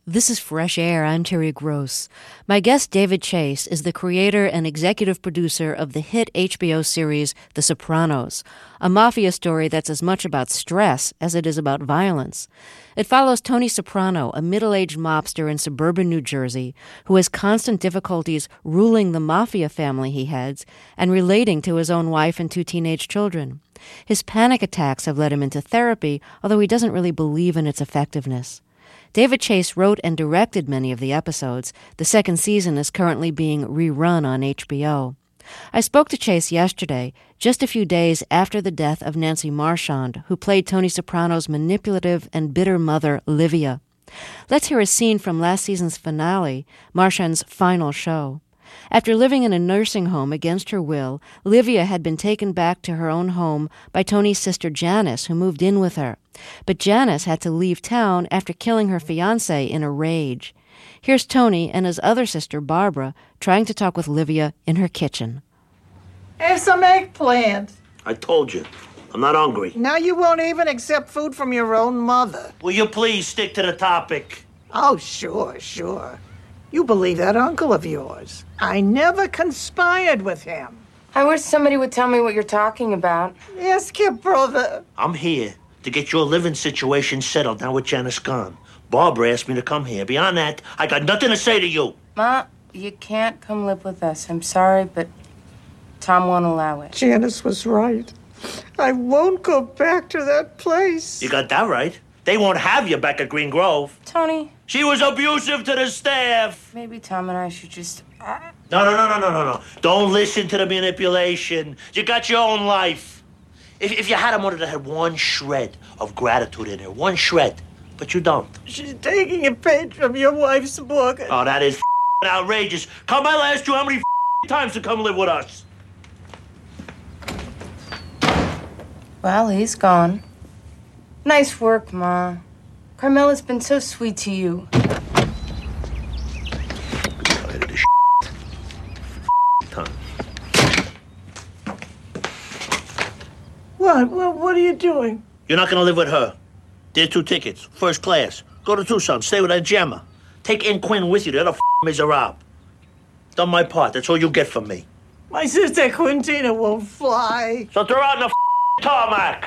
This is Fresh Air. I'm Terry Gross. My guest, David Chase, is the creator and executive producer of the hit HBO series The Sopranos, a mafia story that's as much about stress as it is about violence. It follows Tony Soprano, a middle-aged mobster in suburban New Jersey who has constant difficulties ruling the mafia family he heads and relating to his own wife and two teenage children. His panic attacks have led him into therapy, although he doesn't really believe in its effectiveness. David Chase wrote and directed many of the episodes. The second season is currently being rerun on HBO. I spoke to Chase yesterday, just a few days after the death of Nancy Marchand, who played Tony Soprano's manipulative and bitter mother, Livia. Let's hear a scene from last season's finale, Marchand's final show. After living in a nursing home against her will, Livia had been taken back to her own home by Tony's sister Janice, who moved in with her. But Janice had to leave town after killing her fiancé in a rage. Here's Tony and his other sister, Barbara, trying to talk with Livia in her kitchen. Have some eggplant. I told you, I'm not hungry. Now you won't even accept food from your own mother. Will you please stick to the topic? Oh, sure. You believe that uncle of yours. I never conspired with him. I wish somebody would tell me what you're talking about. Ask your brother. I'm here to get your living situation settled now with Janice gone. Barbara asked me to come here. Beyond that, I got nothing to say to you. Ma, you can't come live with us. I'm sorry, but Tom won't allow it. Janice was right. I won't go back to that place. You got that right. They won't have you back at Green Grove. Tony. She was abusive to the staff. Maybe Tom and I should just... No. Don't listen to the manipulation. You got your own life. If you had a mother that had one shred of gratitude in her, one shred, but you don't. She's taking a page from your wife's book. Oh, that is outrageous. Carmela asked you how many times to come live with us. Well, he's gone. Nice work, Ma. Carmela's been so sweet to you. What are you doing? You're not gonna live with her. There's 2 tickets, first class. Go to Tucson, stay with Aunt Gemma. Take Aunt Quinn with you, the other miserable. Done my part, that's all you get from me. My sister Quintina won't fly. So throw out in the tarmac.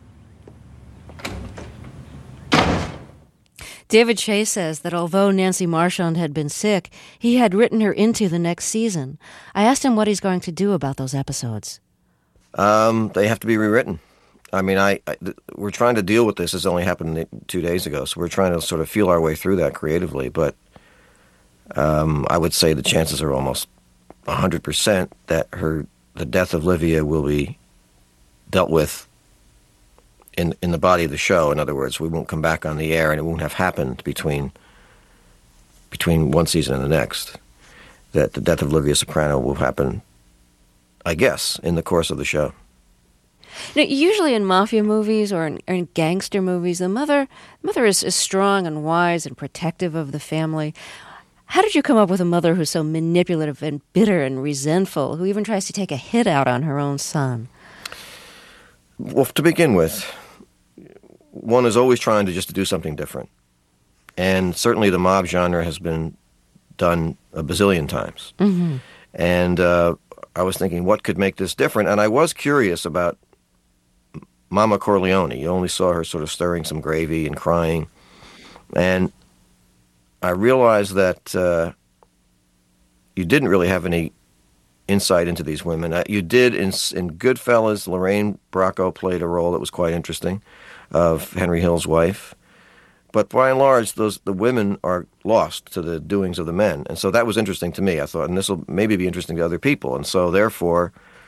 David Chase says that although Nancy Marchand had been sick, he had written her into the next season. I asked him what he's going to do about those episodes. They have to be rewritten. I mean, we're trying to deal with this. This only happened 2 days ago, so we're trying to sort of feel our way through that creatively. But I would say the chances are almost 100% that the death of Livia will be dealt with in the body of the show. In other words, we won't come back on the air, and it won't have happened between one season and the next. That the death of Livia Soprano will happen, I guess, in the course of the show. Now, usually in mafia movies or in gangster movies, the mother is strong and wise and protective of the family. How did you come up with a mother who's so manipulative and bitter and resentful, who even tries to take a hit out on her own son? Well, to begin with, one is always trying to do something different. And certainly the mob genre has been done a bazillion times. Mm-hmm. And I was thinking, what could make this different? And I was curious about Mama Corleone. You only saw her sort of stirring some gravy and crying. And I realized that you didn't really have any insight into these women. You did in Goodfellas. Lorraine Bracco played a role that was quite interesting of Henry Hill's wife. But by and large, the women are lost to the doings of the men. And so that was interesting to me, I thought, and this will maybe be interesting to other people. And so therefore,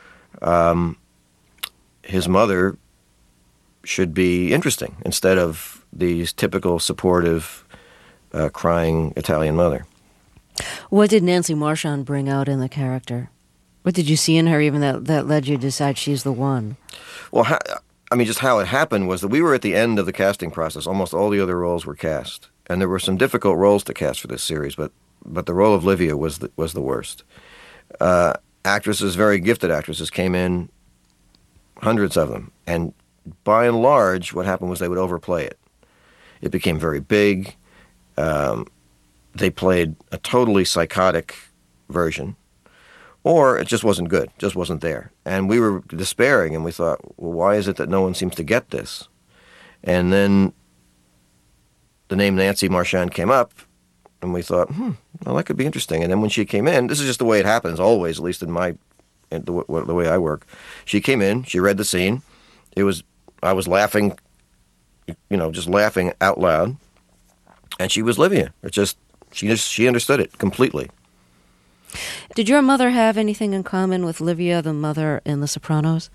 his mother should be interesting instead of these typical supportive, crying Italian mother. What did Nancy Marchand bring out in the character? What did you see in her even that led you to decide she's the one? Well, just how it happened was that we were at the end of the casting process. Almost all the other roles were cast. And there were some difficult roles to cast for this series, but the role of Livia was the worst. Actresses, very gifted actresses, came in, hundreds of them. And by and large, what happened was they would overplay it. It became very big. they played a totally psychotic version, or it just wasn't good, just wasn't there. And we were despairing, and we thought, well, why is it that no one seems to get this? And then the name Nancy Marchand came up, and we thought, well, that could be interesting. And then when she came in, this is just the way it happens always, at least in the way I work. She came in, she read the scene. I was laughing, just laughing out loud, and she was Livia. She understood it completely. Did your mother have anything in common with Livia, the mother in The Sopranos?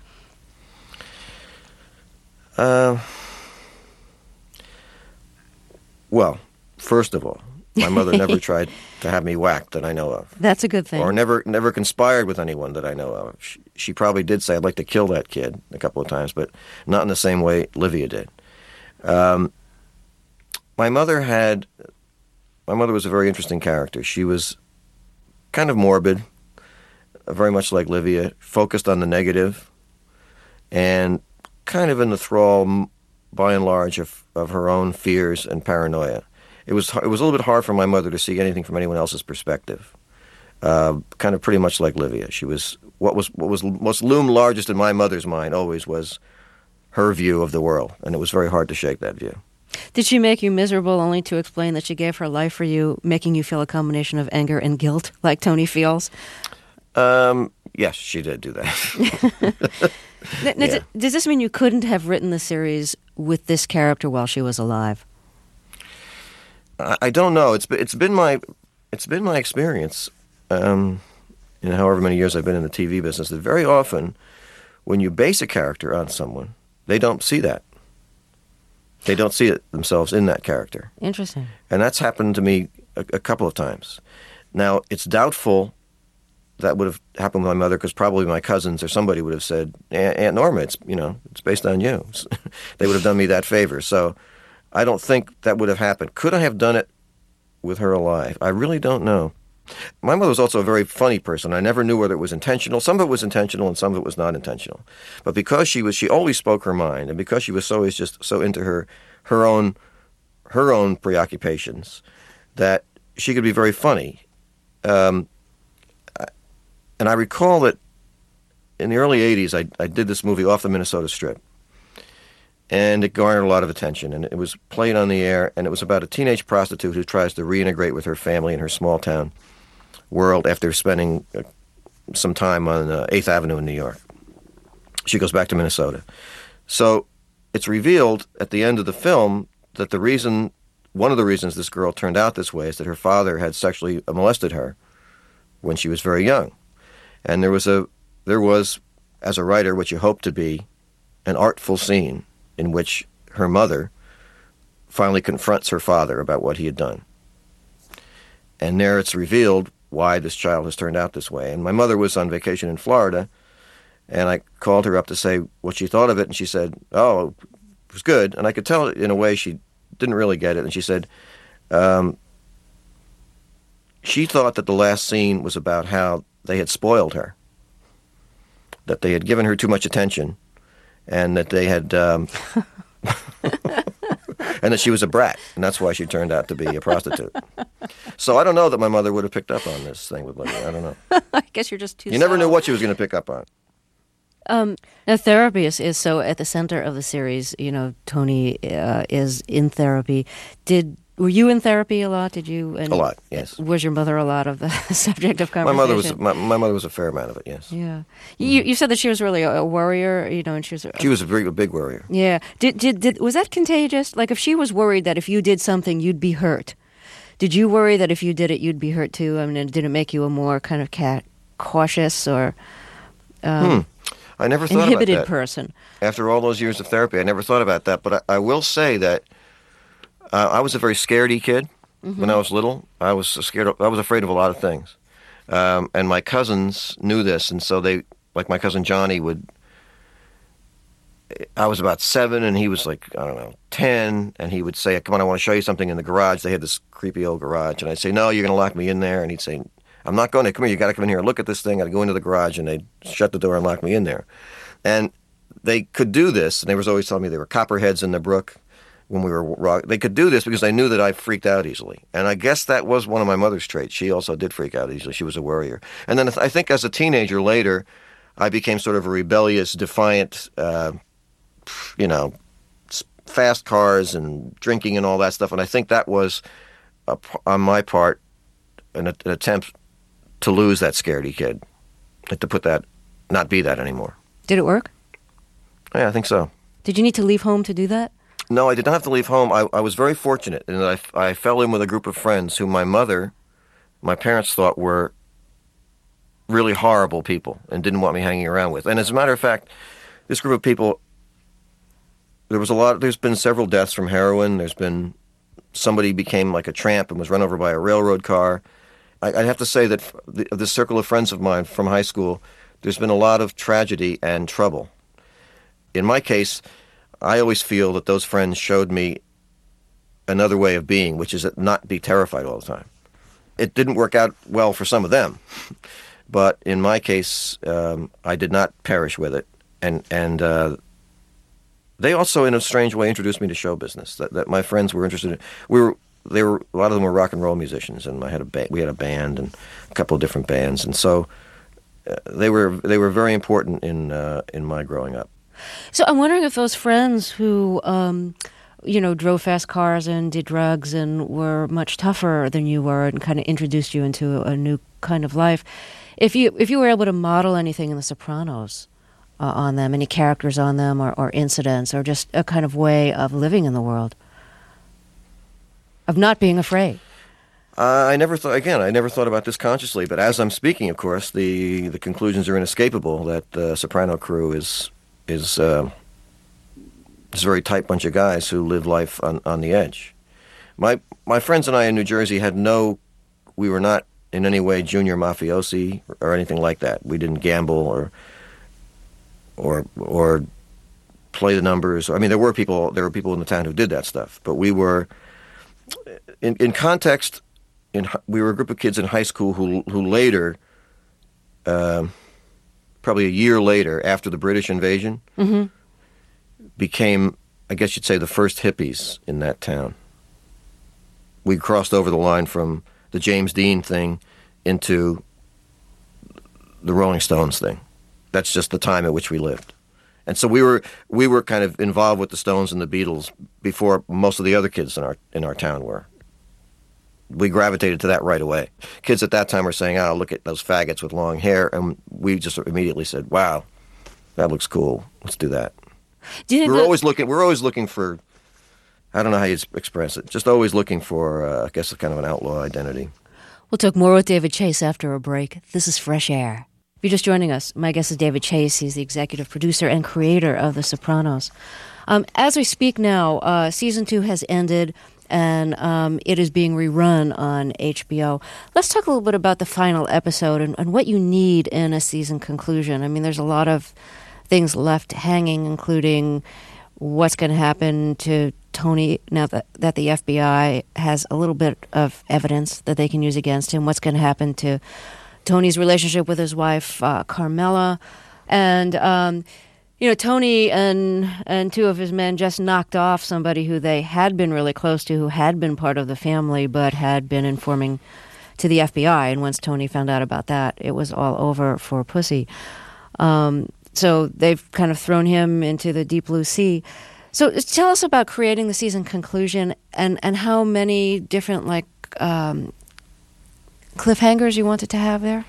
Well, first of all, my mother never tried to have me whacked that I know of. That's a good thing. Or never conspired with anyone that I know of. She probably did say, I'd like to kill that kid a couple of times, but not in the same way Livia did. My mother was a very interesting character. She was kind of morbid, very much like Livia, focused on the negative, and kind of in the thrall, by and large, of her own fears and paranoia. It was a little bit hard for my mother to see anything from anyone else's perspective. Kind of pretty much like Livia. She was what loomed largest in my mother's mind always was her view of the world, and it was very hard to shake that view. Did she make you miserable only to explain that she gave her life for you, making you feel a combination of anger and guilt, like Tony feels? Yes, she did do that. Yeah. Does this mean you couldn't have written the series with this character while she was alive? I don't know. It's been my experience, in however many years I've been in the TV business, that very often when you base a character on someone, they don't see that. They don't see it themselves in that character. Interesting. And that's happened to me a couple of times. Now, it's doubtful that would have happened with my mother, because probably my cousins or somebody would have said, Aunt Norma, it's based on you. They would have done me that favor. So I don't think that would have happened. Could I have done it with her alive? I really don't know. My mother was also a very funny person. I never knew whether it was intentional. Some of it was intentional and some of it was not intentional. But because she always spoke her mind, and because she was always just so into her own preoccupations, that she could be very funny. And I recall that in the early 80s, I did this movie Off the Minnesota Strip. And it garnered a lot of attention, and it was played on the air, and it was about a teenage prostitute who tries to reintegrate with her family in her small town world after spending some time on 8th Avenue in New York. She goes back to Minnesota. So it's revealed at the end of the film that one of the reasons this girl turned out this way is that her father had sexually molested her when she was very young. And there was, as a writer, what you hope to be an artful scene in which her mother finally confronts her father about what he had done. And there it's revealed why this child has turned out this way. And my mother was on vacation in Florida, and I called her up to say what she thought of it, and she said, oh, it was good. And I could tell in a way she didn't really get it. And she said she thought that the last scene was about how they had spoiled her, that they had given her too much attention, and that they had, and that she was a brat, and that's why she turned out to be a prostitute. So I don't know that my mother would have picked up on this thing with Livia. I don't know. I guess you're just too. You never knew what she was going to pick up on. Now, therapy is so at the center of the series. Tony is in therapy. Were you in therapy a lot? Did you? A lot, yes. Was your mother a lot of the subject of conversation? My mother was a fair amount of it, yes. Yeah. You said that she was really a worrier, and she was a very big worrier. Yeah. Was that contagious? Like, if she was worried that if you did something, you'd be hurt, did you worry that if you did it, you'd be hurt too? I mean, did it make you a more kind of cautious or I never thought inhibited about that. person? After all those years of therapy, I never thought about that. But I will say that I was a very scaredy kid when I was little. I was afraid of a lot of things. And my cousins knew this, and so they, like my cousin Johnny I was about 7, and he was like, 10, and he would say, come on, I want to show you something in the garage. They had this creepy old garage, and I'd say, no, you're going to lock me in there. And he'd say, I'm not going to. Come here, you got to come in here and look at this thing. I'd go into the garage, and they'd shut the door and lock me in there. And they could do this, and they was always telling me there were copperheads in the brook when we were they could do this because they knew that I freaked out easily. And I guess that was one of my mother's traits. She also did freak out easily. She was a worrier. And then I think as a teenager later, I became sort of a rebellious, defiant, fast cars and drinking and all that stuff. And I think that was, on my part, an attempt to lose that scaredy kid, and to not be that anymore. Did it work? Yeah, I think so. Did you need to leave home to do that? No, I did not have to leave home. I was very fortunate in that I fell in with a group of friends who my parents thought were really horrible people and didn't want me hanging around with. And as a matter of fact, this group of people, there's been several deaths from heroin. There's been somebody became like a tramp and was run over by a railroad car. I have to say that of this circle of friends of mine from high school, there's been a lot of tragedy and trouble. In my case, I always feel that those friends showed me another way of being, which is not be terrified all the time. It didn't work out well for some of them, but in my case, I did not perish with it. And they also, in a strange way, introduced me to show business. That my friends were interested in. A lot of them were rock and roll musicians, and we had a band and a couple of different bands, and so they were very important in my growing up. So I'm wondering if those friends who, drove fast cars and did drugs and were much tougher than you were and kind of introduced you into a new kind of life, if you were able to model anything in The Sopranos on them, any characters on them or incidents or just a kind of way of living in the world, of not being afraid. I never thought about this consciously, but as I'm speaking, of course, the conclusions are inescapable that the Soprano crew is a very tight bunch of guys who live life on the edge. My friends and I in New Jersey we were not in any way junior mafiosi or anything like that. We didn't gamble or play the numbers. I mean, there were people in the town who did that stuff, but we were in context. We were a group of kids in high school who later, probably a year later, after the British invasion, mm-hmm. became, I guess you'd say, the first hippies in that town. We crossed over the line from the James Dean thing into the Rolling Stones thing. That's just the time at which we lived. And so we were kind of involved with the Stones and the Beatles before most of the other kids in our town were. We gravitated to that right away. Kids at that time were saying, "Oh, look at those faggots with long hair," and we just immediately said, "Wow, that looks cool. Let's do that." We're always looking for, I don't know how you express it, just always looking for, I guess, a kind of an outlaw identity. We'll talk more with David Chase after a break. This is Fresh Air. If you're just joining us, my guest is David Chase. He's the executive producer and creator of The Sopranos. As we speak now, season 2 has ended, and it is being rerun on HBO. Let's talk a little bit about the final episode and what you need in a season conclusion. I mean, there's a lot of things left hanging, including what's going to happen to Tony now that the FBI has a little bit of evidence that they can use against him. What's going to happen to Tony's relationship with his wife, Carmela. And, Tony and two of his men just knocked off somebody who they had been really close to, who had been part of the family, but had been informing to the FBI. And once Tony found out about that, it was all over for Pussy. So they've kind of thrown him into the deep blue sea. So tell us about creating the season conclusion and how many different, cliffhangers you wanted to have there?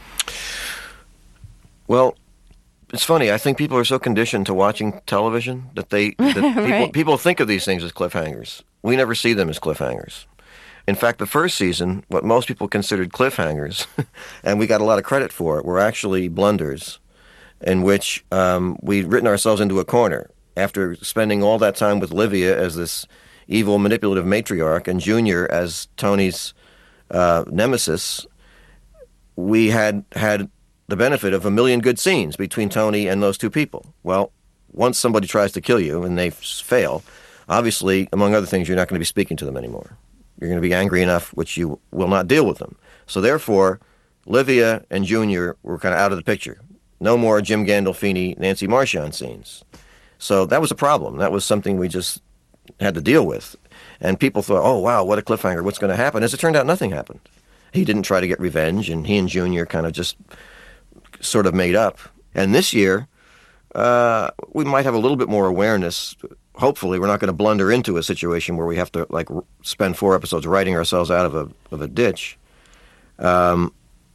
Well, it's funny. I think people are so conditioned to watching television that Right. people think of these things as cliffhangers. We never see them as cliffhangers. In fact, the first season, what most people considered cliffhangers, and we got a lot of credit for it, were actually blunders in which we'd written ourselves into a corner. After spending all that time with Livia as this evil, manipulative matriarch and Junior as Tony's nemesis, we had the benefit of a million good scenes between Tony and those two people. Well, once somebody tries to kill you and they fail, obviously, among other things, you're not going to be speaking to them anymore. You're going to be angry enough which you will not deal with them. So therefore, Livia and Junior were kind of out of the picture. No more Jim Gandolfini, Nancy Marchand scenes. So that was a problem. That was something we just had to deal with. And people thought, oh, wow, what a cliffhanger, what's going to happen? As it turned out, nothing happened. He didn't try to get revenge, and he and Junior kind of just sort of made up. And this year, we might have a little bit more awareness. Hopefully, we're not going to blunder into a situation where we have to spend 4 episodes writing ourselves out of a ditch. But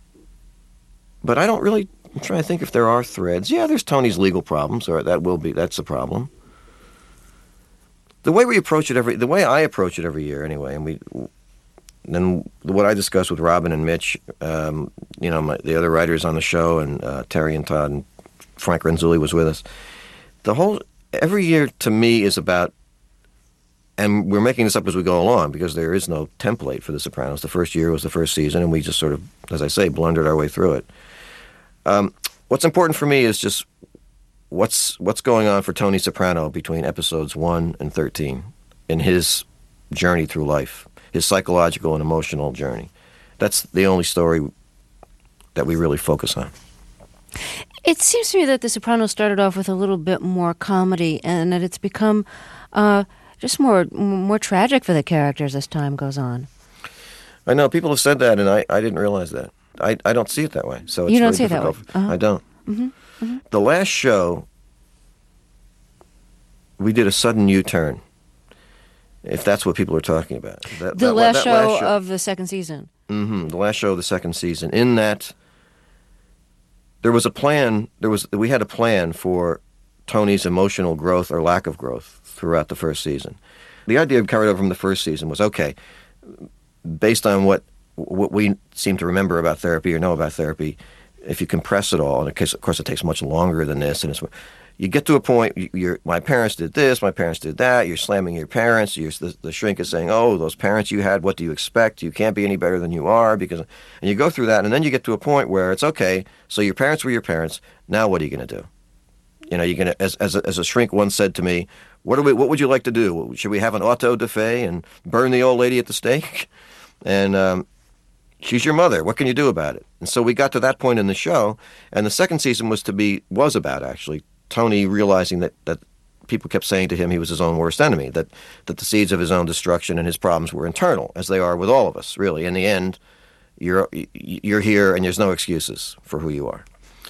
I don't really. I'm trying to think if there are threads. Yeah, there's Tony's legal problems, or that's a problem. The way the way I approach it every year, anyway, and then what I discussed with Robin and Mitch, the other writers on the show, and Terry and Todd and Frank Renzulli was with us. Every year to me is about, and we're making this up as we go along because there is no template for The Sopranos. The first year was the first season, and we just sort of, as I say, blundered our way through it. What's important for me is just what's going on for Tony Soprano between episodes 1 and 13 in his journey through life, his psychological and emotional journey. That's the only story that we really focus on. It seems to me that The Sopranos started off with a little bit more comedy, and that it's become just more tragic for the characters as time goes on. I know people have said that, and I didn't realize that. I don't see it that way. So it's you don't really see it that way. I don't. Mm-hmm. Mm-hmm. The last show, we did a sudden U-turn, if that's what people are talking about. The last show of the second season. Mm-hmm. The last show of the second season. In that, there was a plan. We had a plan for Tony's emotional growth or lack of growth throughout the first season. The idea carried over from the first season was, okay, based on what we seem to remember about therapy or know about therapy, if you compress it all, and of course it takes much longer than this, and you get to a point, my parents did this, my parents did that, you're slamming your parents, the shrink is saying, oh, those parents you had, what do you expect? You can't be any better than you are, and you go through that, and then you get to a point where it's okay, so your parents were your parents, now what are you going to do? You're going to, as a shrink once said to me, what would you like to do? Should we have an auto-da-fe and burn the old lady at the stake? And she's your mother. What can you do about it? And so we got to that point in the show, and the second season was about actually Tony realizing that people kept saying to him he was his own worst enemy, that the seeds of his own destruction and his problems were internal, as they are with all of us, really. In the end, you're here, and there's no excuses for who you are.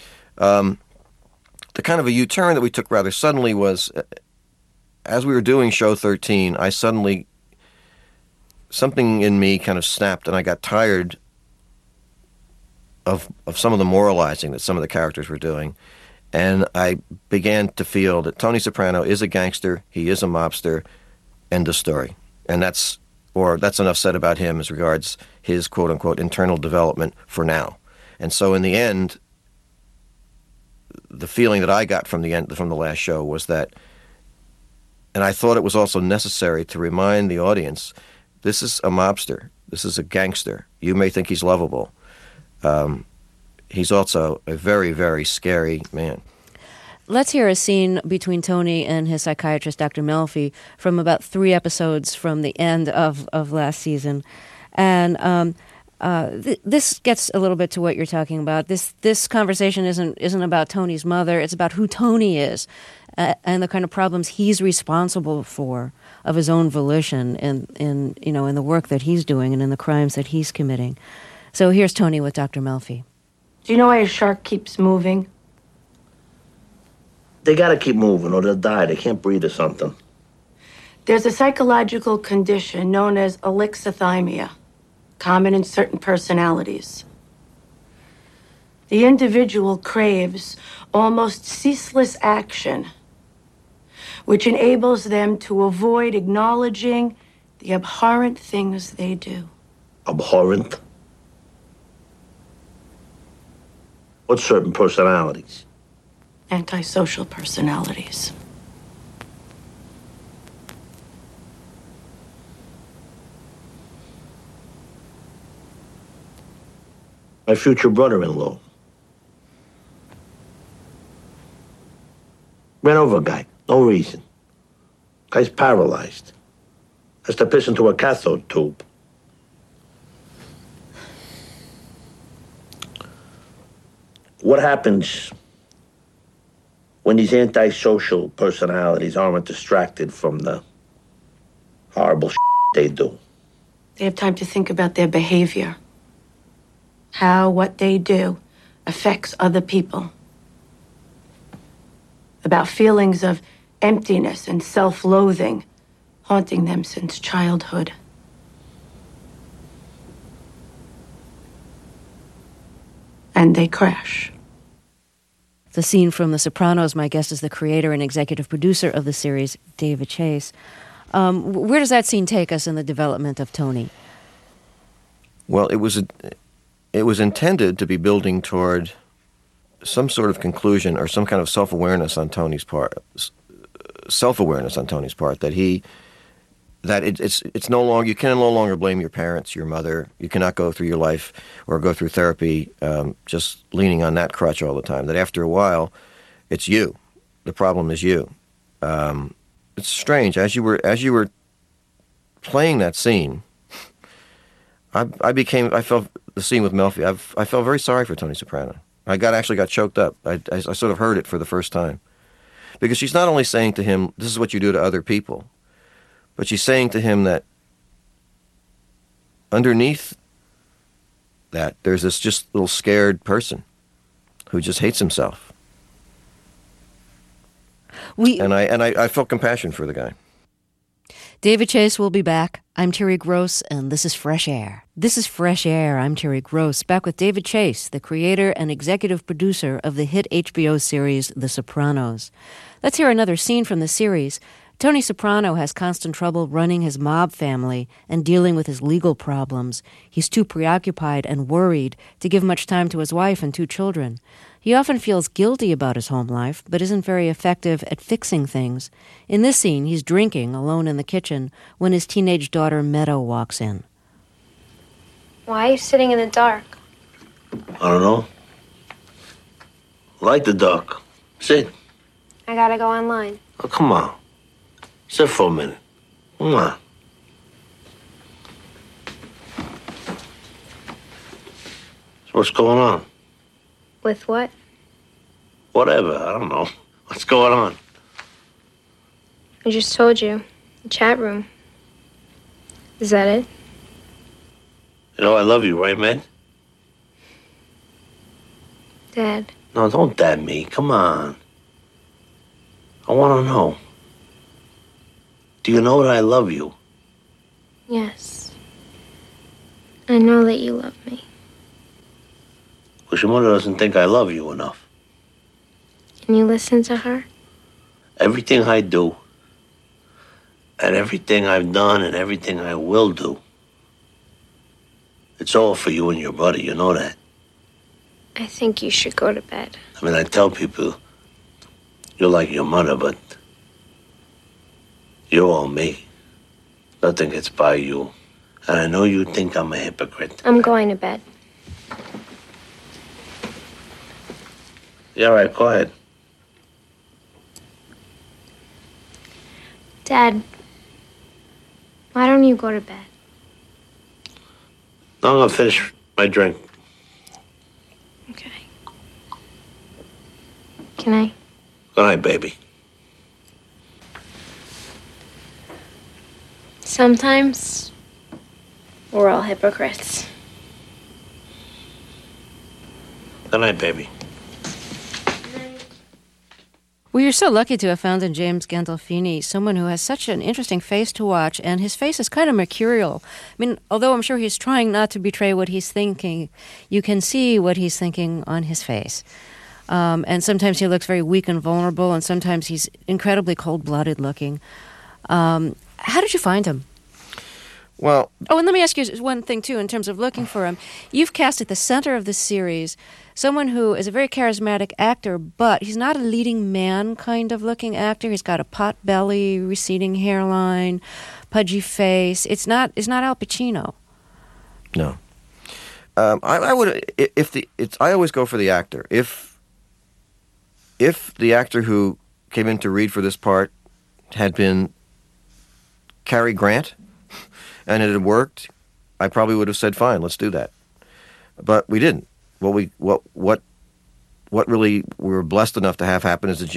The kind of a U-turn that we took rather suddenly was, as we were doing show 13, something in me kind of snapped, and I got tired of some of the moralizing that some of the characters were doing. And I began to feel that Tony Soprano is a gangster, he is a mobster, end of story. And that's enough said about him as regards his quote-unquote internal development for now. And so in the end, the feeling that I got from the last show was that, and I thought it was also necessary to remind the audience, this is a mobster, this is a gangster. You may think he's lovable. He's also a very, very scary man. Let's hear a scene between Tony and his psychiatrist, Dr. Melfi, from about 3 episodes from the end of last season. And this gets a little bit to what you're talking about. This conversation isn't about Tony's mother. It's about who Tony is and the kind of problems he's responsible for of his own volition in the work that he's doing and in the crimes that he's committing. So here's Tony with Dr. Melfi. Do you know why a shark keeps moving? They gotta keep moving or they'll die. They can't breathe or something. There's a psychological condition known as alexithymia, common in certain personalities. The individual craves almost ceaseless action, which enables them to avoid acknowledging the abhorrent things they do. Abhorrent? What certain personalities? Antisocial personalities. My future brother-in-law ran over a guy, no reason. Guy's paralyzed. Has to piss into a cathode tube. What happens when these antisocial personalities aren't distracted from the Horrible they do. They have time to think about their behavior. How what they do affects other people. About feelings of emptiness and self-loathing haunting them since childhood. And they crash. The scene from The Sopranos. My guest is the creator and executive producer of the series, David Chase. Where does that scene take us in the development of Tony? Well, it was intended to be building toward some sort of conclusion or some kind of self-awareness on Tony's part. That it's no longer, you can no longer blame your parents, your mother. You cannot go through your life or go through therapy just leaning on that crutch all the time. That after a while, it's you. The problem is you. It's strange. As you were playing that scene, I felt the scene with Melfi. I felt very sorry for Tony Soprano. I actually got choked up. I sort of heard it for the first time, because she's not only saying to him, "This is what you do to other people," but she's saying to him that underneath that there's this just little scared person who just hates himself. And I felt compassion for the guy. David Chase will be back. I'm Terry Gross, and this is Fresh Air. This is Fresh Air. I'm Terry Gross, back with David Chase, the creator and executive producer of the hit HBO series The Sopranos. Let's hear another scene from the series. Tony Soprano has constant trouble running his mob family and dealing with his legal problems. He's too preoccupied and worried to give much time to his wife and 2 children. He often feels guilty about his home life, but isn't very effective at fixing things. In this scene, he's drinking alone in the kitchen when his teenage daughter Meadow walks in. Why are you sitting in the dark? I don't know. Like the dark. Sit. I gotta go online. Oh, come on. Sit for a minute. Come on. So what's going on? With what? Whatever. I don't know. What's going on? I just told you. The chat room. Is that it? You know I love you, right, man? Dad. No, don't dad me. Come on. I want to know. Do you know that I love you? Yes. I know that you love me. Because your mother doesn't think I love you enough. Can you listen to her? Everything I do, and everything I've done, and everything I will do, it's all for you and your brother, you know that. I think you should go to bed. I mean, I tell people, you're like your mother, but you're all me. Nothing gets by you. And I know you think I'm a hypocrite. I'm going to bed. Yeah, all right, go ahead. Dad, why don't you go to bed? No, I'm going to finish my drink. Okay. Can I? Good night, baby. Sometimes we're all hypocrites. Good night, baby. Well, you're so lucky to have found in James Gandolfini someone who has such an interesting face to watch, and his face is kind of mercurial. I mean, although I'm sure he's trying not to betray what he's thinking, you can see what he's thinking on his face. And sometimes he looks very weak and vulnerable, and sometimes he's incredibly cold-blooded looking. How did you find him? Well... Oh, and let me ask you one thing, too, in terms of looking for him. You've cast at the center of this series someone who is a very charismatic actor, but he's not a leading man kind of looking actor. He's got a pot belly, receding hairline, pudgy face. It's not Al Pacino. No. I would... I always go for the actor. If the actor who came in to read for this part had been Cary Grant, and it had worked, I probably would have said, fine, let's do that. But we didn't. What really we were blessed enough to have happen is that James Gandolfini came through our door. And I honestly mean this. This is, you know,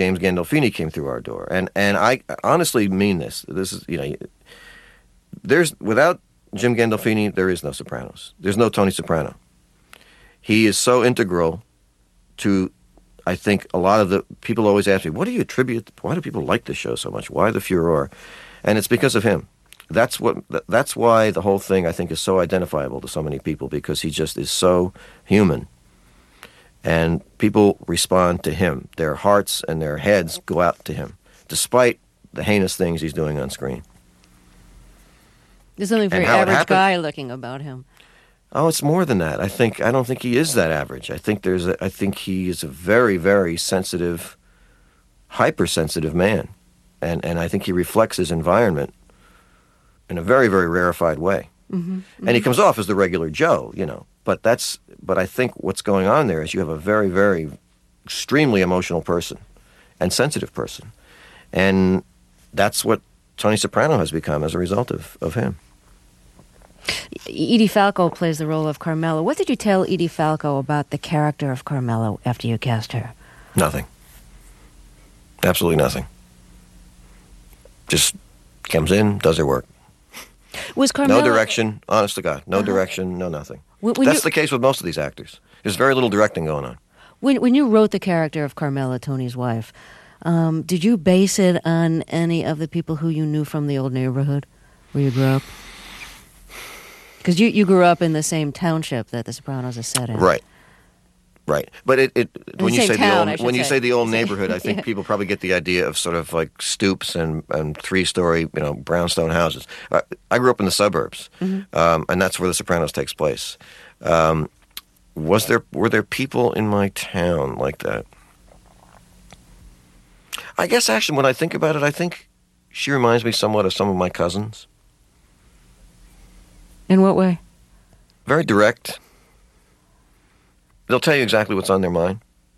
without Jim Gandolfini, there is no Sopranos. There's no Tony Soprano. He is so integral to, I think, a lot of the people always ask me, why do people like this show so much? Why the furor? And it's because of him. That's why the whole thing, I think, is so identifiable to so many people, because he just is so human. And people respond to him. Their hearts and their heads go out to him, despite the heinous things he's doing on screen. There's something very average guy looking about him. Oh, it's more than that. I don't think he is that average. I think he is a very, very sensitive, hypersensitive man. And I think he reflects his environment in a very, very rarefied way. Mm-hmm. And he comes off as the regular Joe, But I think what's going on there is you have a very, very extremely emotional person and sensitive person. And that's what Tony Soprano has become as a result of him. Edie Falco plays the role of Carmela. What did you tell Edie Falco about the character of Carmela after you cast her? Nothing. Absolutely nothing. Just comes in, does her work. Was Carmela... No direction, honest to God. No direction, no nothing. That's the case with most of these actors. There's very little directing going on. When you wrote the character of Carmela, Tony's wife, did you base it on any of the people who you knew from the old neighborhood where you grew up? Because you grew up in the same township that The Sopranos is set in. Right. But when you say the old neighborhood, I think people probably get the idea of sort of like stoops and 3-story, brownstone houses. I grew up in the suburbs, and that's where The Sopranos takes place. Were there people in my town like that? I guess actually, when I think about it, I think she reminds me somewhat of some of my cousins. In what way? Very direct. They'll tell you exactly what's on their mind.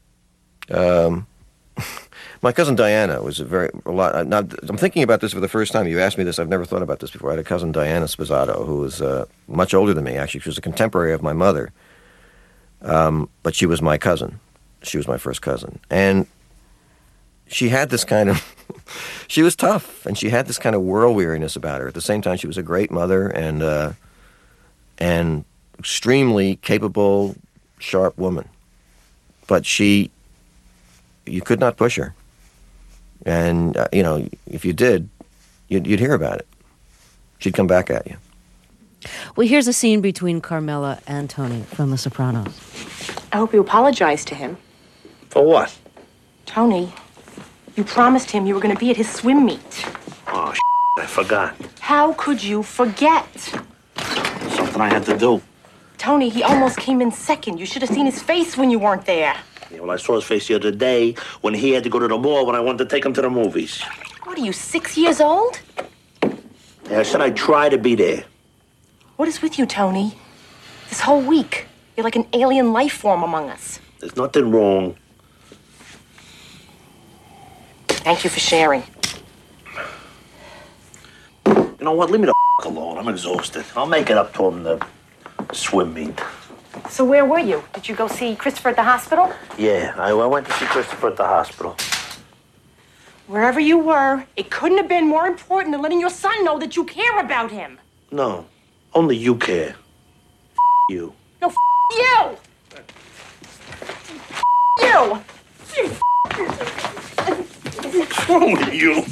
My cousin Diana was I'm thinking about this for the first time. You asked me this. I've never thought about this before. I had a cousin, Diana Sposato, who was much older than me. Actually, she was a contemporary of my mother. But she was my cousin. She was my first cousin. And she had this kind of... she was tough, and she had this kind of world-weariness about her. At the same time, she was a great mother and extremely capable, sharp woman. But you could not push her. And, if you did, you'd hear about it. She'd come back at you. Well, here's a scene between Carmela and Tony from The Sopranos. I hope you apologize to him. For what? Tony, you promised him you were going to be at his swim meet. Oh, I forgot. How could you forget? Something I had to do. Tony, he almost came in second. You should have seen his face when you weren't there. Yeah, well, I saw his face the other day when he had to go to the mall when I wanted to take him to the movies. What are you, 6 years old? Yeah, I said I'd try to be there. What is with you, Tony? This whole week, you're like an alien life form among us. There's nothing wrong. Thank you for sharing. You know what? Leave me the alone. I'm exhausted. I'll make it up to him the swim meet. So where were you? Did you go see Christopher at the hospital? Yeah, I went to see Christopher at the hospital. Wherever you were, it couldn't have been more important than letting your son know that you care about him. No, only you care. You. No, you! You! What's wrong with you?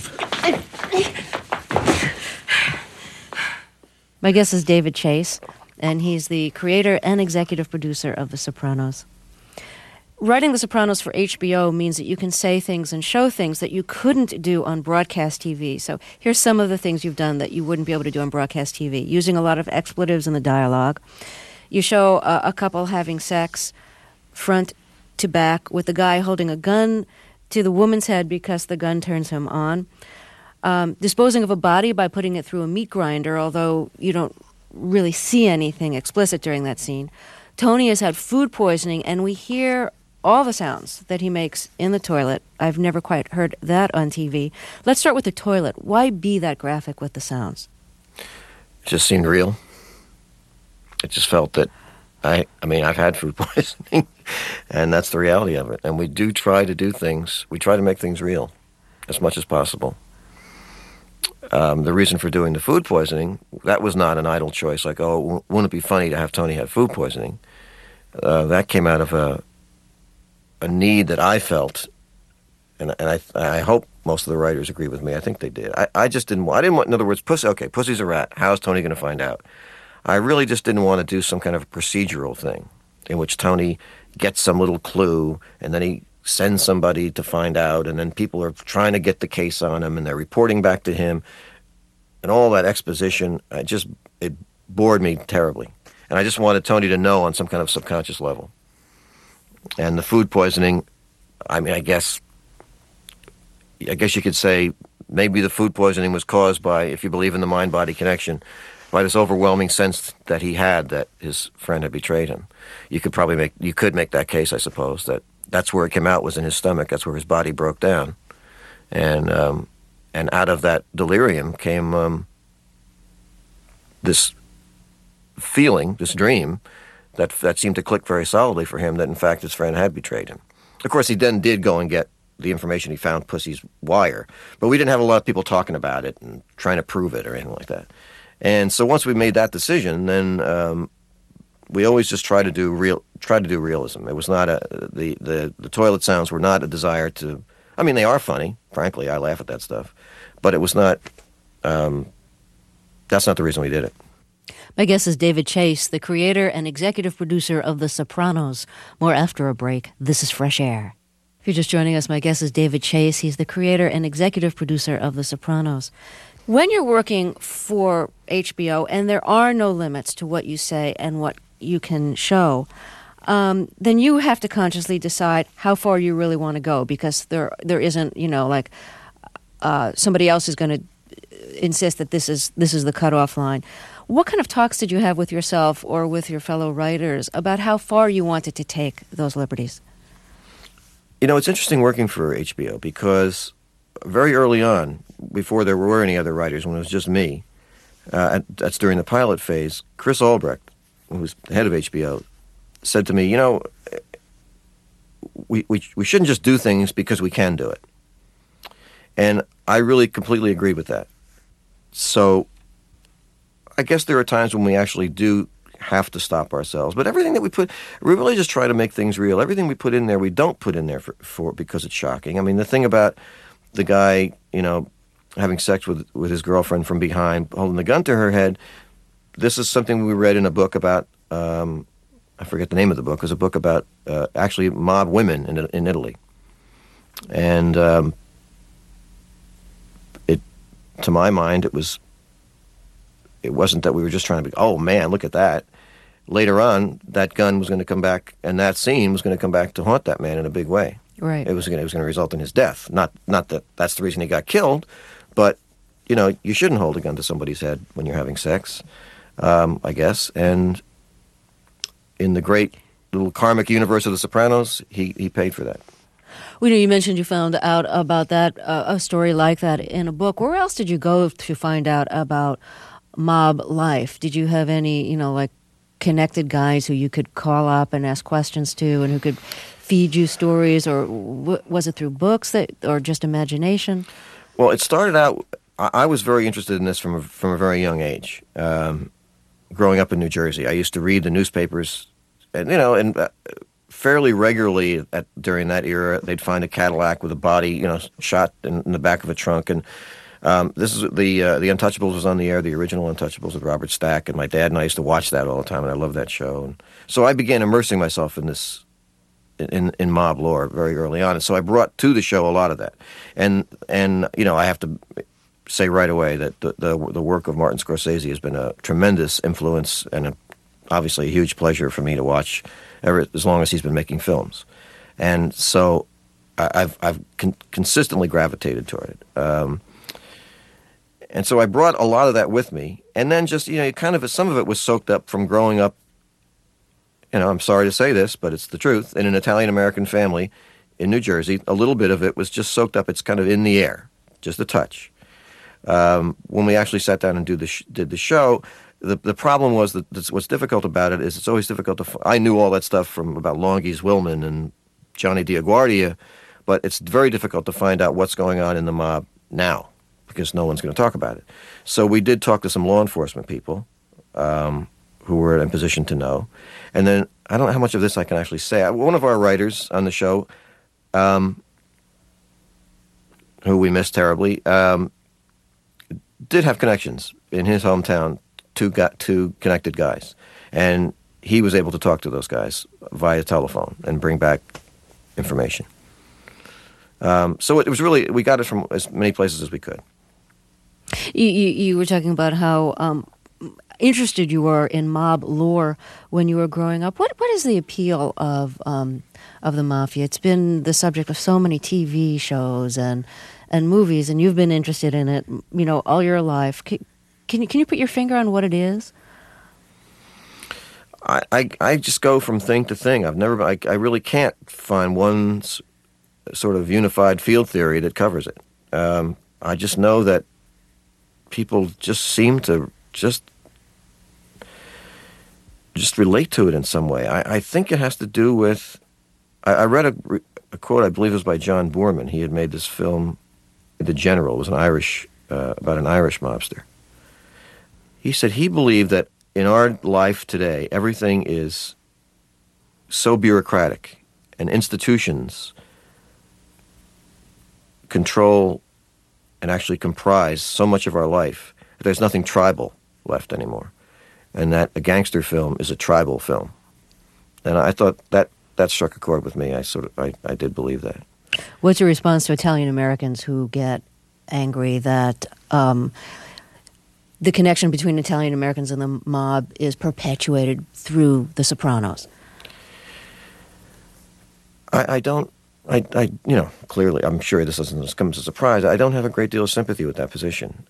My guest is David Chase, and he's the creator and executive producer of The Sopranos. Writing The Sopranos for HBO means that you can say things and show things that you couldn't do on broadcast TV. So here's some of the things you've done that you wouldn't be able to do on broadcast TV, using a lot of expletives in the dialogue. You show a couple having sex front to back with the guy holding a gun to the woman's head because the gun turns him on. Disposing of a body by putting it through a meat grinder, although you don't really see anything explicit during that scene. Tony has had food poisoning, and we hear all the sounds that he makes in the toilet. I've never quite heard that on TV. Let's start with the toilet. Why be that graphic with the sounds? It just seemed real. It just felt that I've had food poisoning, and that's the reality of it. And we do try to do things. We try to make things real as much as possible. the reason for doing the food poisoning, that was not an idle choice. Like, oh, wouldn't it be funny to have Tony have food poisoning? That came out of a need that I felt, and I hope most of the writers agree with me. I think they did. I just didn't want, in other words, Pussy's a rat. How's Tony going to find out? I really just didn't want to do some kind of procedural thing in which Tony gets some little clue and then he sends somebody to find out, and then people are trying to get the case on him and they're reporting back to him, and all that exposition, it bored me terribly. And I just wanted Tony to know on some kind of subconscious level. And the food poisoning, I mean, I guess you could say maybe the food poisoning was caused by, if you believe in the mind-body connection, by this overwhelming sense that he had that his friend had betrayed him. You could make that case, I suppose, that's where it came out, was in his stomach. That's where his body broke down. And out of that delirium came this feeling, this dream, that seemed to click very solidly for him, that in fact his friend had betrayed him. Of course, he then did go and get the information. He found Pussy's wire, but we didn't have a lot of people talking about it and trying to prove it or anything like that. And so once we made that decision, then we always just try to do realism. It was not the toilet sounds were not a desire to. I mean, they are funny. Frankly, I laugh at that stuff, but it was not. That's not the reason we did it. My guest is David Chase, the creator and executive producer of The Sopranos. More after a break. This is Fresh Air. If you're just joining us, my guest is David Chase. He's the creator and executive producer of The Sopranos. When you're working for HBO and there are no limits to what you say and what you can show, then you have to consciously decide how far you really want to go, because there isn't, somebody else is going to insist that this is the cutoff line. What kind of talks did you have with yourself or with your fellow writers about how far you wanted to take those liberties? It's interesting working for HBO because very early on, before there were any other writers, when it was just me, that's during the pilot phase, Chris Albrecht, who was the head of HBO, said to me, we shouldn't just do things because we can do it. And I really completely agree with that. So I guess there are times when we actually do have to stop ourselves. But everything that we really just try to make things real. Everything we put in there, we don't put in there for because it's shocking. I mean, the thing about the guy, having sex with his girlfriend from behind, holding the gun to her head, this is something we read in a book about, I forget the name of the book. It was a book about actually mob women in Italy. And to my mind, it wasn't that we were just trying to be, oh man, look at that. Later on, that gun was going to come back, and that scene was going to come back to haunt that man in a big way. Right. It was going to result in his death. Not that that's the reason he got killed, but you shouldn't hold a gun to somebody's head when you're having sex, I guess. And in the great little karmic universe of The Sopranos, he paid for that. Well, you mentioned you found out about that, a story like that in a book. Where else did you go to find out about mob life? Did you have any, connected guys who you could call up and ask questions to and who could feed you stories, or was it through books or just imagination? Well, it started out, I was very interested in this from a very young age. Growing up in New Jersey, I used to read the newspapers, and fairly regularly during that era, they'd find a Cadillac with a body, shot in the back of a trunk. And this is the Untouchables was on the air, the original Untouchables with Robert Stack, and my dad and I used to watch that all the time, and I loved that show. And so I began immersing myself in this, in mob lore very early on, and so I brought to the show a lot of that. And I have to say right away that the work of Martin Scorsese has been a tremendous influence and obviously a huge pleasure for me to watch as long as he's been making films. And so I've consistently gravitated toward it. And so I brought a lot of that with me. And then just, some of it was soaked up from growing up, I'm sorry to say this, but it's the truth, in an Italian-American family in New Jersey. A little bit of it was just soaked up. It's kind of in the air, just a touch. When we actually sat down and did the show, the problem was that what's difficult about it is it's always difficult to. I knew all that stuff from about Longy's Willman and Johnny DiAguardia, but it's very difficult to find out what's going on in the mob now, because no one's going to talk about it. So we did talk to some law enforcement people who were in a position to know. And then, I don't know how much of this I can actually say. One of our writers on the show, who we miss terribly, did have connections in his hometown, two connected guys. And he was able to talk to those guys via telephone and bring back information. So it was really, we got it from as many places as we could. You were talking about how interested you were in mob lore when you were growing up. What is the appeal of the mafia? It's been the subject of so many TV shows and movies, and you've been interested in it, all your life. Can you put your finger on what it is? I just go from thing to thing. I really can't find one sort of unified field theory that covers it. I just know that people just seem to just relate to it in some way. I think it has to do with... I read a quote, I believe it was by John Boorman. He had made this film, The General. It was about an Irish mobster. He said he believed that in our life today, everything is so bureaucratic, and institutions control and actually comprise so much of our life that there's nothing tribal left anymore, and that a gangster film is a tribal film. And I thought that struck a chord with me. I did believe that. What's your response to Italian Americans who get angry that the connection between Italian Americans and the mob is perpetuated through The Sopranos? Clearly, I'm sure this doesn't come as a surprise. I don't have a great deal of sympathy with that position.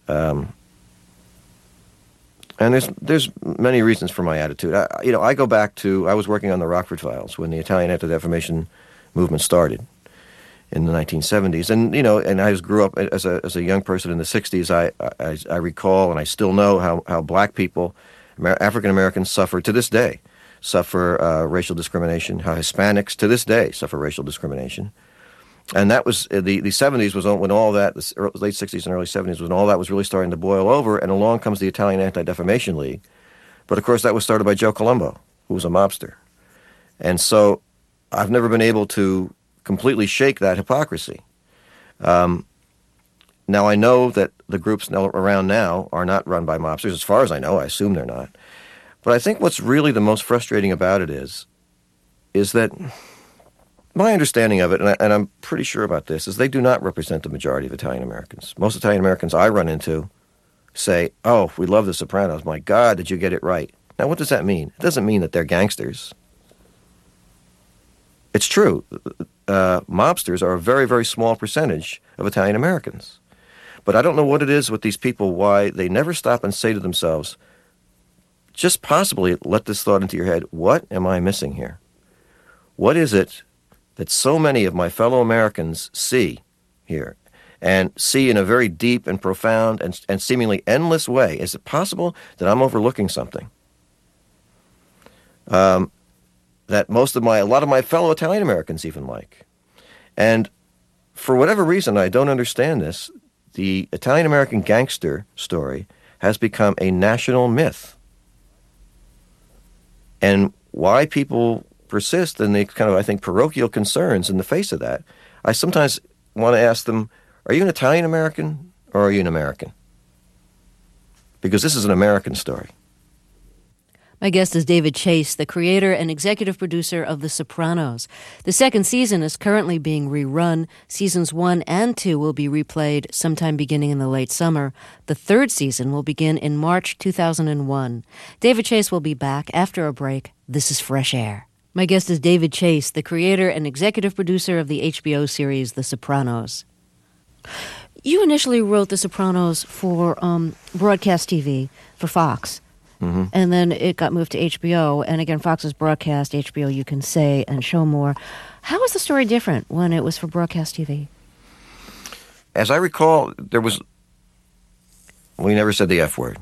And there's many reasons for my attitude. I go back to, I was working on the Rockford Files when the Italian anti-defamation movement started in the 1970s. And, and I grew up as a young person in the 60s. I recall, and I still know how black people, African Americans, suffer to this day, racial discrimination, how Hispanics to this day suffer racial discrimination. And that was, the 70s was when all that, the late 60s and early 70s, when all that was really starting to boil over, and along comes the Italian Anti-Defamation League. But of course that was started by Joe Colombo, who was a mobster. And so I've never been able to completely shake that hypocrisy. Now I know that the groups around now are not run by mobsters. As far as I know, I assume they're not. But I think what's really the most frustrating about it is that my understanding of it, and I'm pretty sure about this, is they do not represent the majority of Italian Americans. Most Italian Americans I run into say, "Oh, we love The Sopranos. My God, did you get it right?" Now, what does that mean? It doesn't mean that they're gangsters. It's true. Mobsters are a very, very small percentage of Italian Americans. But I don't know what it is with these people, why they never stop and say to themselves, just possibly let this thought into your head, what am I missing here? What is it that so many of my fellow Americans see here, and see in a very deep and profound and seemingly endless way? Is it possible that I'm overlooking something? That a lot of my fellow Italian Americans even like. And for whatever reason, I don't understand this, the Italian American gangster story has become a national myth. And why people persist in the kind of, I think, parochial concerns in the face of that, I sometimes want to ask them, are you an Italian American or are you an American? Because this is an American story. My guest is David Chase, the creator and executive producer of The Sopranos. The second season is currently being rerun. Seasons 1 and 2 will be replayed sometime beginning in the late summer. The third season will begin in March 2001. David Chase will be back after a break. This is Fresh Air. My guest is David Chase, the creator and executive producer of the HBO series The Sopranos. You initially wrote The Sopranos for broadcast TV, for Fox. Mm-hmm. And then it got moved to HBO. And again, Fox's broadcast, HBO You Can Say and Show More. How was the story different when it was for broadcast TV? As I recall, we never said the F word.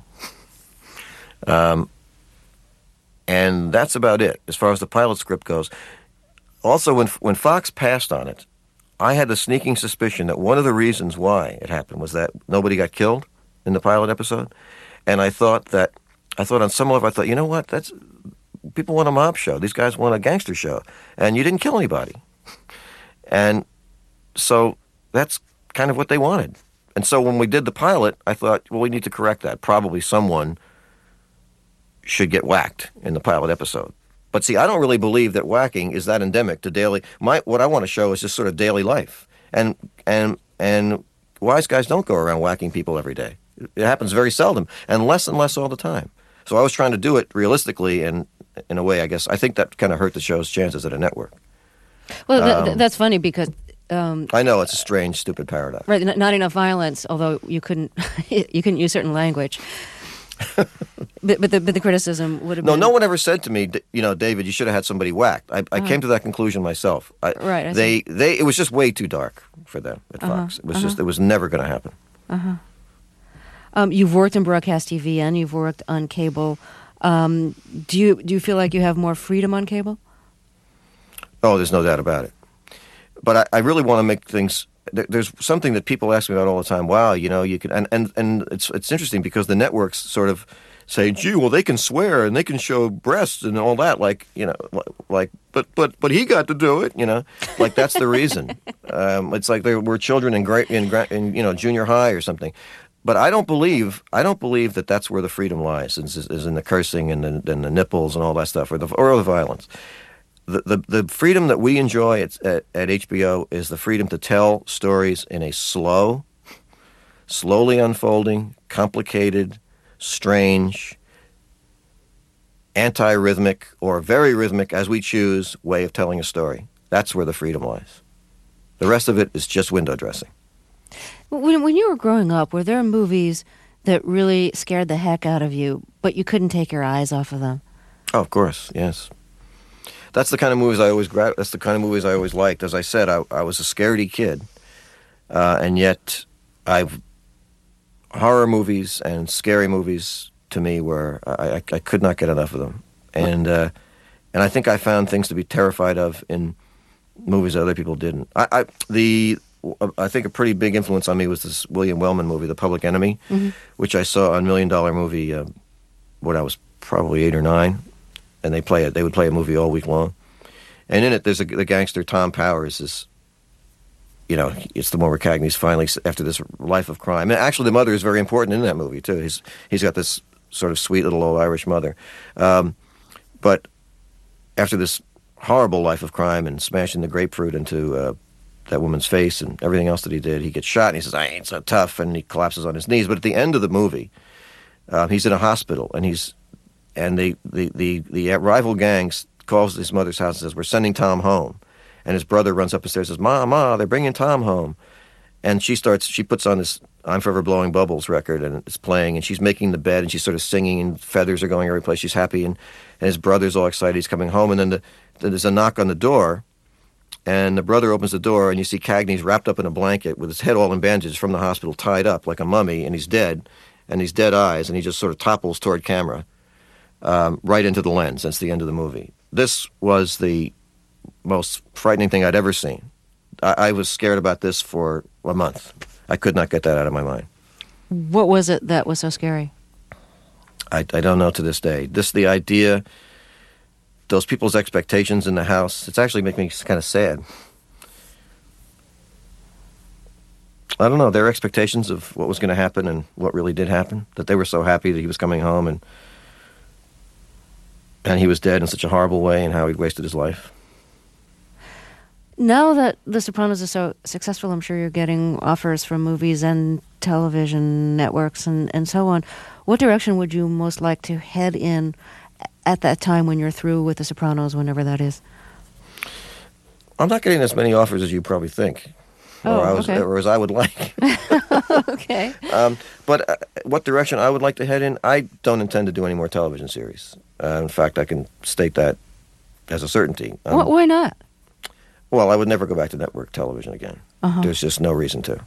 And that's about it, as far as the pilot script goes. Also, when Fox passed on it, I had the sneaking suspicion that one of the reasons why it happened was that nobody got killed in the pilot episode. And I thought on some level, I thought, you know what? People want a mob show. These guys want a gangster show. And you didn't kill anybody. And so that's kind of what they wanted. And so when we did the pilot, I thought, well, we need to correct that. Probably someone should get whacked in the pilot episode. But see, I don't really believe that whacking is that endemic to daily. What I want to show is just sort of daily life. And wise guys don't go around whacking people every day. It happens very seldom, and less all the time. So I was trying to do it realistically, and in a way, I guess, I think that kind of hurt the show's chances at a network. Well, that's funny because... I know, it's a strange, stupid paradox. Right, not enough violence, although you couldn't use certain language. but the criticism would have been... No one ever said to me, David, you should have had somebody whacked. I came to that conclusion myself. It was just way too dark for them at Fox. It was it was never going to happen. You've worked in broadcast TV and you've worked on cable. Do you feel like you have more freedom on cable? Oh, there's no doubt about it. But I really want to make things... There's something that people ask me about all the time. Wow, you can... And it's interesting because the networks sort of say, gee, well, they can swear and they can show breasts and all that. But he got to do it, Like, that's the reason. It's like we're children in junior high or something. But I don't believe that that's where the freedom lies, is in the cursing and the nipples and all that stuff, or the violence. The freedom that we enjoy at HBO is the freedom to tell stories in a slowly unfolding, complicated, strange, anti-rhythmic, or very rhythmic, as we choose, way of telling a story. That's where the freedom lies. The rest of it is just window dressing. When you were growing up, were there movies that really scared the heck out of you, but you couldn't take your eyes off of them? Oh, of course, yes. That's the kind of movies that's the kind of movies I always liked. As I said, I was a scaredy kid, and yet horror movies and scary movies to me were I could not get enough of them, and I think I found things to be terrified of in movies that other people didn't. I think a pretty big influence on me was this William Wellman movie, The Public Enemy, which I saw on $1 Million Movie when I was probably 8 or 9. And they would play a movie all week long. And in it, there's the gangster Tom Powers is, it's the one where Cagney's finally, after this life of crime. And actually, the mother is very important in that movie, too. He's got this sort of sweet little old Irish mother. But after this horrible life of crime and smashing the grapefruit into that woman's face and everything else that he did, he gets shot and he says, I ain't so tough, and he collapses on his knees. But at the end of the movie, he's in a hospital, and the rival gangs calls his mother's house and says, we're sending Tom home. And his brother runs up the stairs and says, Ma, they're bringing Tom home. And she puts on this I'm Forever Blowing Bubbles record, and it's playing, and she's making the bed, and she's sort of singing, and feathers are going every place. She's happy, and his brother's all excited. He's coming home, and then there's a knock on the door, and the brother opens the door, and you see Cagney's wrapped up in a blanket with his head all in bandages from the hospital, tied up like a mummy, and he's dead, and he's dead eyes, and he just sort of topples toward camera. Right into the lens. That's the end of the movie. This was the most frightening thing I'd ever seen. I was scared about this for a month. I could not get that out of my mind. What was it that was so scary? I don't know to this day. The idea, those people's expectations in the house, it's actually making me kind of sad. I don't know, their expectations of what was going to happen and what really did happen, that they were so happy that he was coming home and he was dead in such a horrible way, and how he'd wasted his life. Now that The Sopranos is so successful, I'm sure you're getting offers from movies and television networks and so on. What direction would you most like to head in at that time when you're through with The Sopranos, whenever that is? I'm not getting as many offers as you probably think. Or as I would like. Okay. But what direction I would like to head in, I don't intend to do any more television series. In fact, I can state that as a certainty. Why not? Well, I would never go back to network television again. There's just no reason to.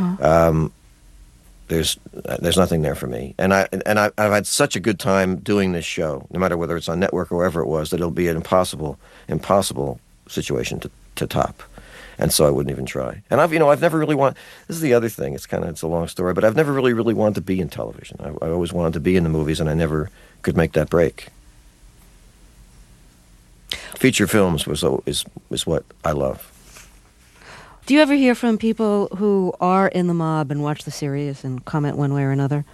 There's nothing there for me, and I've had such a good time doing this show, no matter whether it's on network or wherever it was, that it'll be an impossible situation to top. And so I wouldn't even try. And I've never really this is the other thing, it's a long story, but I've never really wanted to be in television. I always wanted to be in the movies, and I never could make that break. Feature films is what I love. Do you ever hear from people who are in the mob and watch the series and comment one way or another?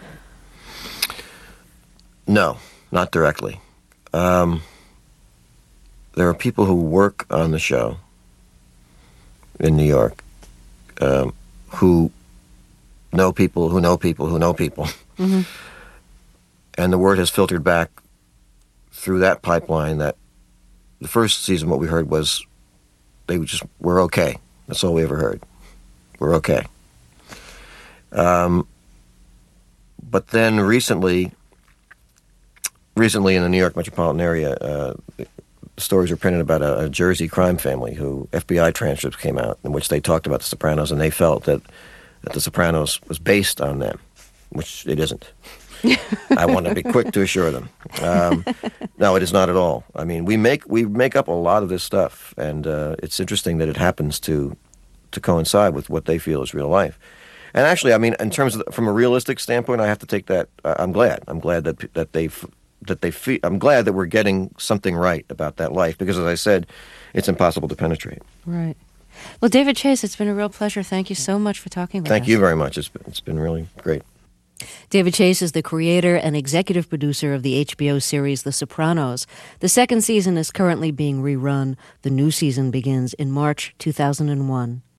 No, not directly. There are people who work on the show in New York who know people who know people who know people. Mm-hmm. And the word has filtered back through that pipeline that the first season what we heard was we're okay. That's all we ever heard. We're okay. But then recently in the New York metropolitan area, stories were printed about a Jersey crime family who FBI transcripts came out in which they talked about The Sopranos, and they felt that The Sopranos was based on them, which it isn't. I want to be quick to assure them. No, it is not at all. I mean, we make up a lot of this stuff, and it's interesting that it happens to coincide with what they feel is real life. And actually, I mean, in terms of from a realistic standpoint, I have to take that. I'm glad that they feel. I'm glad that we're getting something right about that life, because, as I said, it's impossible to penetrate. Right. Well, David Chase, it's been a real pleasure. Thank you so much for talking with us. Thank you very much. It's been really great. David Chase is the creator and executive producer of the HBO series The Sopranos. The second season is currently being rerun. The new season begins in March 2001.